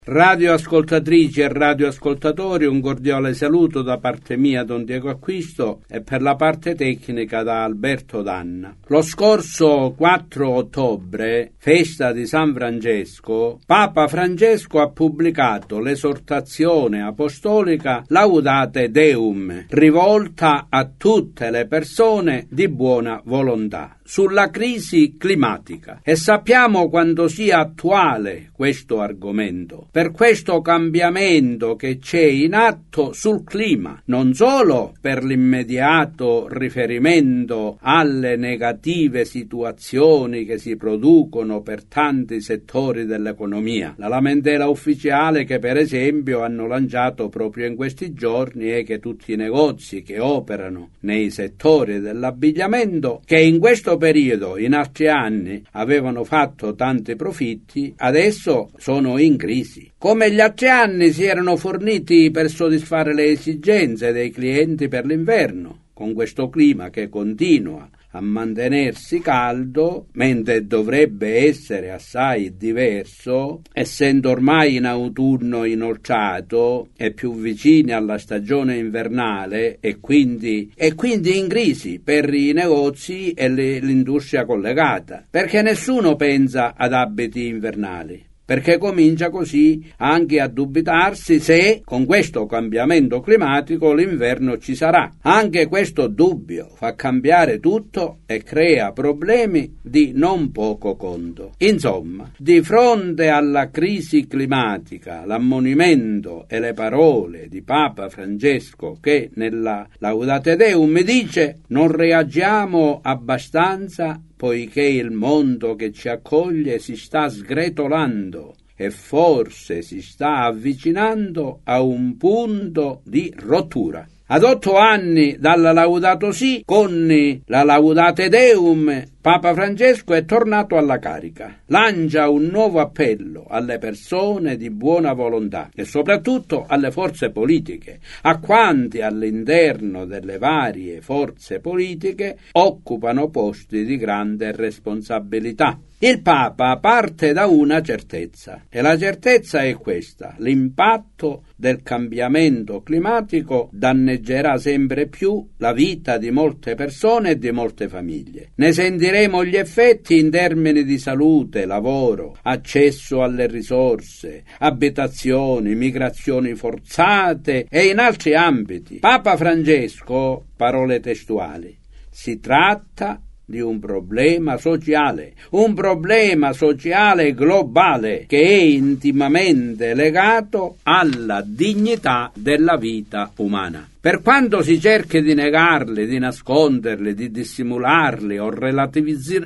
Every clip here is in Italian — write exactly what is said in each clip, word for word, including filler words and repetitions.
Radioascoltatrici e radioascoltatori, un cordiale saluto da parte mia, Don Diego Acquisto, e per la parte tecnica da Alberto Danna. Lo scorso quattro ottobre, festa di San Francesco, Papa Francesco ha pubblicato l'esortazione apostolica Laudate Deum, rivolta a tutte le persone di buona volontà, sulla crisi climatica, e sappiamo quanto sia attuale questo argomento, per questo cambiamento che c'è in atto sul clima, non solo per l'immediato riferimento alle negative situazioni che si producono per tanti settori dell'economia. La lamentela ufficiale che per esempio hanno lanciato proprio in questi giorni è che tutti i negozi che operano nei settori dell'abbigliamento, che in questo periodo, in altri anni, avevano fatto tanti profitti, adesso sono in crisi. Come gli altri anni si erano forniti per soddisfare le esigenze dei clienti per l'inverno, con questo clima che continua a mantenersi caldo, mentre dovrebbe essere assai diverso, essendo ormai in autunno inoltrato e più vicini alla stagione invernale, e quindi, e quindi in crisi per i negozi e le, l'industria collegata, perché nessuno pensa ad abiti invernali. Perché comincia così anche a dubitarsi se con questo cambiamento climatico l'inverno ci sarà. Anche questo dubbio fa cambiare tutto e crea problemi di non poco conto. Insomma, di fronte alla crisi climatica, l'ammonimento e le parole di Papa Francesco, che nella Laudate Deum dice: non reagiamo abbastanza poiché il mondo che ci accoglie si sta sgretolando e forse si sta avvicinando a un punto di rottura. Ad otto anni dalla Laudato Si, con la Laudate Deum, Papa Francesco è tornato alla carica. Lancia un nuovo appello alle persone di buona volontà e soprattutto alle forze politiche, a quanti all'interno delle varie forze politiche occupano posti di grande responsabilità. Il Papa parte da una certezza, e la certezza è questa: l'impatto del cambiamento climatico danneggerà sempre più la vita di molte persone e di molte famiglie. Ne sentiremo gli effetti in termini di salute, lavoro, accesso alle risorse, abitazioni, migrazioni forzate e in altri ambiti. Papa Francesco, parole testuali: si tratta di un problema sociale, un problema sociale globale che è intimamente legato alla dignità della vita umana. Per quanto si cerchi di negarli, di nasconderli, di dissimularli o relativizz-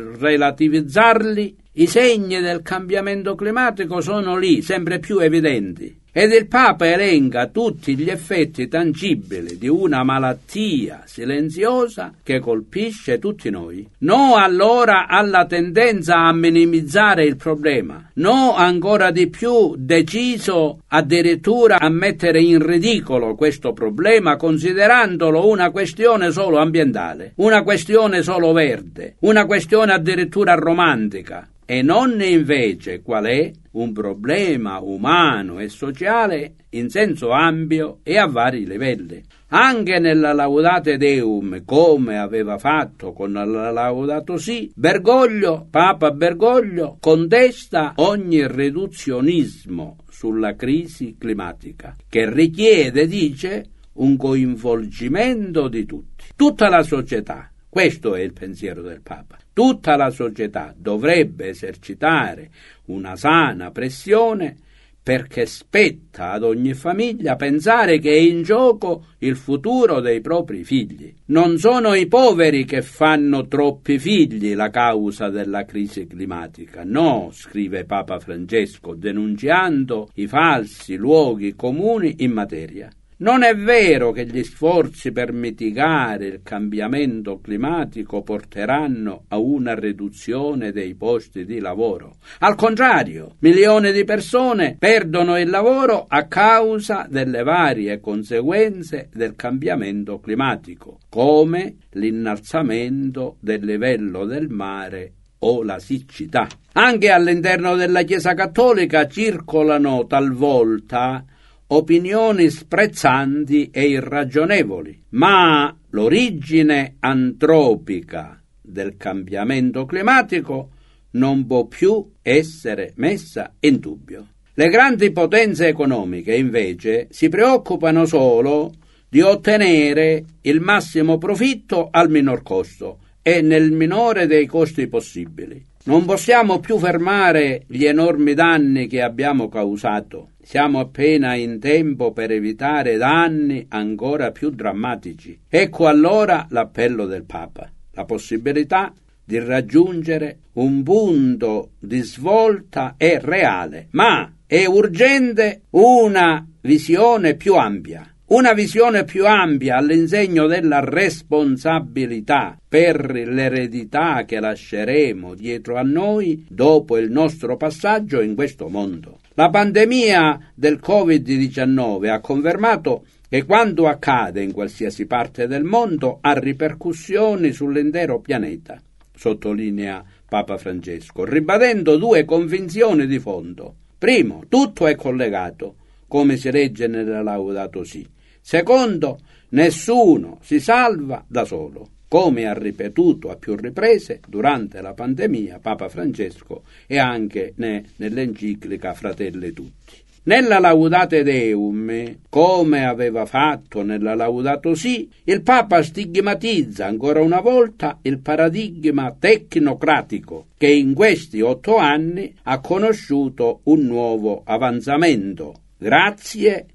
relativizzarli, i segni del cambiamento climatico sono lì, sempre più evidenti. Ed il Papa elenca tutti gli effetti tangibili di una malattia silenziosa che colpisce tutti noi. No allora alla tendenza a minimizzare il problema, no ancora di più deciso addirittura a mettere in ridicolo questo problema considerandolo una questione solo ambientale, una questione solo verde, una questione addirittura romantica, e non invece qual è un problema umano e sociale in senso ampio e a vari livelli. Anche nella Laudate Deum, come aveva fatto con la Laudato Si, Bergoglio, Papa Bergoglio, contesta ogni riduzionismo sulla crisi climatica, che richiede, dice, un coinvolgimento di tutti, tutta la società. Questo è il pensiero del Papa. Tutta la società dovrebbe esercitare una sana pressione, perché spetta ad ogni famiglia pensare che è in gioco il futuro dei propri figli. Non sono i poveri che fanno troppi figli la causa della crisi climatica. No, scrive Papa Francesco, denunciando i falsi luoghi comuni in materia. Non è vero che gli sforzi per mitigare il cambiamento climatico porteranno a una riduzione dei posti di lavoro. Al contrario, milioni di persone perdono il lavoro a causa delle varie conseguenze del cambiamento climatico, come l'innalzamento del livello del mare o la siccità. Anche all'interno della Chiesa Cattolica circolano talvolta opinioni sprezzanti e irragionevoli, ma l'origine antropica del cambiamento climatico non può più essere messa in dubbio. Le grandi potenze economiche, invece, si preoccupano solo di ottenere il massimo profitto al minor costo e nel minore dei costi possibili. Non possiamo più fermare gli enormi danni che abbiamo causato. Siamo appena in tempo per evitare danni ancora più drammatici. Ecco allora l'appello del Papa, la possibilità di raggiungere un punto di svolta è reale, ma è urgente una visione più ampia. Una visione più ampia all'insegno della responsabilità per l'eredità che lasceremo dietro a noi dopo il nostro passaggio in questo mondo. La pandemia del covid diciannove ha confermato che quanto accade in qualsiasi parte del mondo ha ripercussioni sull'intero pianeta, sottolinea Papa Francesco, ribadendo due convinzioni di fondo. Primo, tutto è collegato, come si legge nella Laudato Si. Secondo, nessuno si salva da solo, come ha ripetuto a più riprese durante la pandemia Papa Francesco e anche ne, nell'enciclica Fratelli Tutti. Nella Laudate Deum, come aveva fatto nella Laudato Si, il Papa stigmatizza ancora una volta il paradigma tecnocratico che in questi otto anni ha conosciuto un nuovo avanzamento, grazie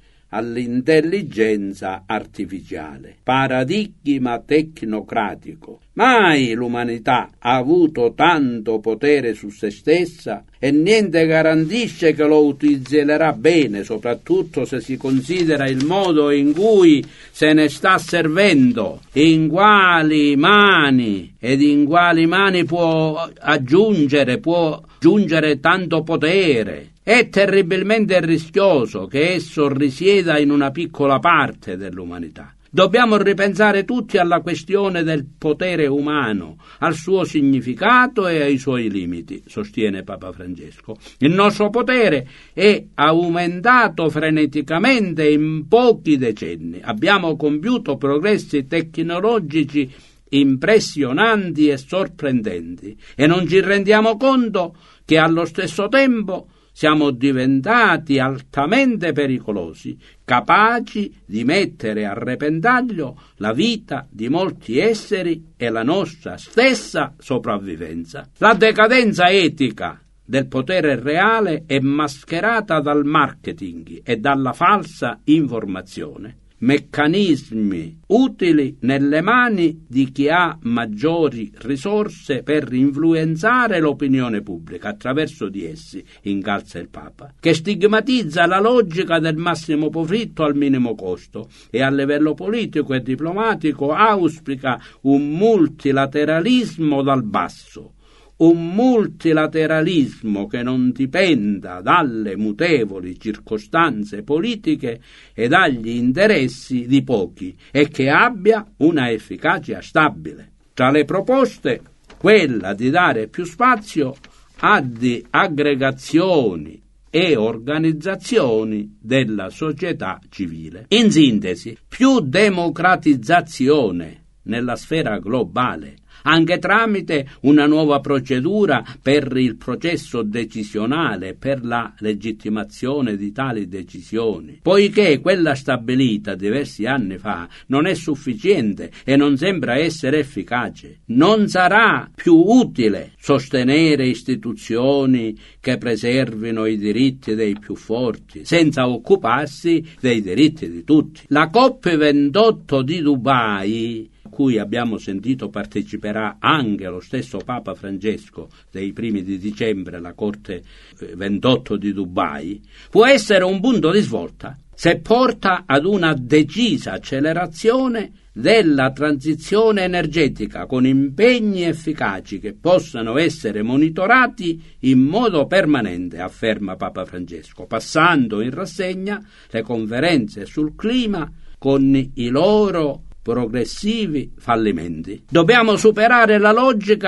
all'intelligenza artificiale. Paradigma tecnocratico. Mai l'umanità ha avuto tanto potere su se stessa e niente garantisce che lo utilizzerà bene, soprattutto se si considera il modo in cui se ne sta servendo, in quali mani ed in quali mani può aggiungere, può giungere tanto potere. È terribilmente rischioso che esso risieda in una piccola parte dell'umanità. Dobbiamo ripensare tutti alla questione del potere umano, al suo significato e ai suoi limiti, sostiene Papa Francesco. Il nostro potere è aumentato freneticamente in pochi decenni. Abbiamo compiuto progressi tecnologici impressionanti e sorprendenti e non ci rendiamo conto che allo stesso tempo siamo diventati altamente pericolosi, capaci di mettere a repentaglio la vita di molti esseri e la nostra stessa sopravvivenza. La decadenza etica del potere reale è mascherata dal marketing e dalla falsa informazione. Meccanismi utili nelle mani di chi ha maggiori risorse per influenzare l'opinione pubblica attraverso di essi, incalza il Papa, che stigmatizza la logica del massimo profitto al minimo costo e a livello politico e diplomatico auspica un multilateralismo dal basso. Un multilateralismo che non dipenda dalle mutevoli circostanze politiche e dagli interessi di pochi e che abbia una efficacia stabile. Tra le proposte, quella di dare più spazio ad aggregazioni e organizzazioni della società civile. In sintesi, più democratizzazione nella sfera globale, anche tramite una nuova procedura per il processo decisionale, per la legittimazione di tali decisioni, poiché quella stabilita diversi anni fa non è sufficiente e non sembra essere efficace. Non sarà più utile sostenere istituzioni che preservino i diritti dei più forti, senza occuparsi dei diritti di tutti. La COP ventotto di Dubai, cui abbiamo sentito parteciperà anche lo stesso Papa Francesco dei primi di dicembre alla Corte ventotto di Dubai, può essere un punto di svolta se porta ad una decisa accelerazione della transizione energetica con impegni efficaci che possano essere monitorati in modo permanente, afferma Papa Francesco, passando in rassegna le conferenze sul clima con i loro progressivi fallimenti. Dobbiamo superare la logica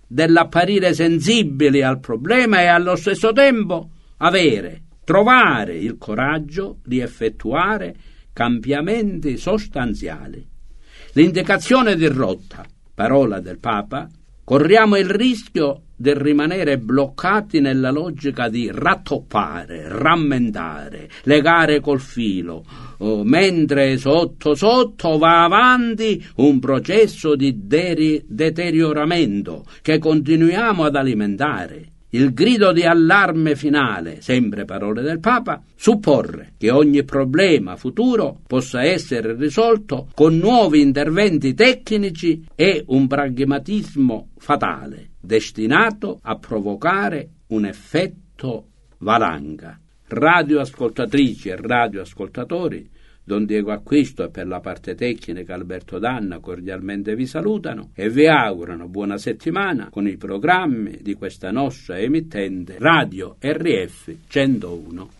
dell'apparire sensibili al problema e allo stesso tempo avere, trovare il coraggio di effettuare cambiamenti sostanziali. L'indicazione di rotta, parola del Papa, corriamo il rischio di rimanere bloccati nella logica di rattoppare, rammentare, legare col filo, oh, mentre sotto sotto va avanti un processo di deri- deterioramento che continuiamo ad alimentare. Il grido di allarme finale, sempre parole del Papa, supporre che ogni problema futuro possa essere risolto con nuovi interventi tecnici e un pragmatismo fatale, destinato a provocare un effetto valanga. Radioascoltatrici e radioascoltatori, Don Diego Acquisto e per la parte tecnica Alberto Danna cordialmente vi salutano e vi augurano buona settimana con i programmi di questa nostra emittente Radio R F centouno.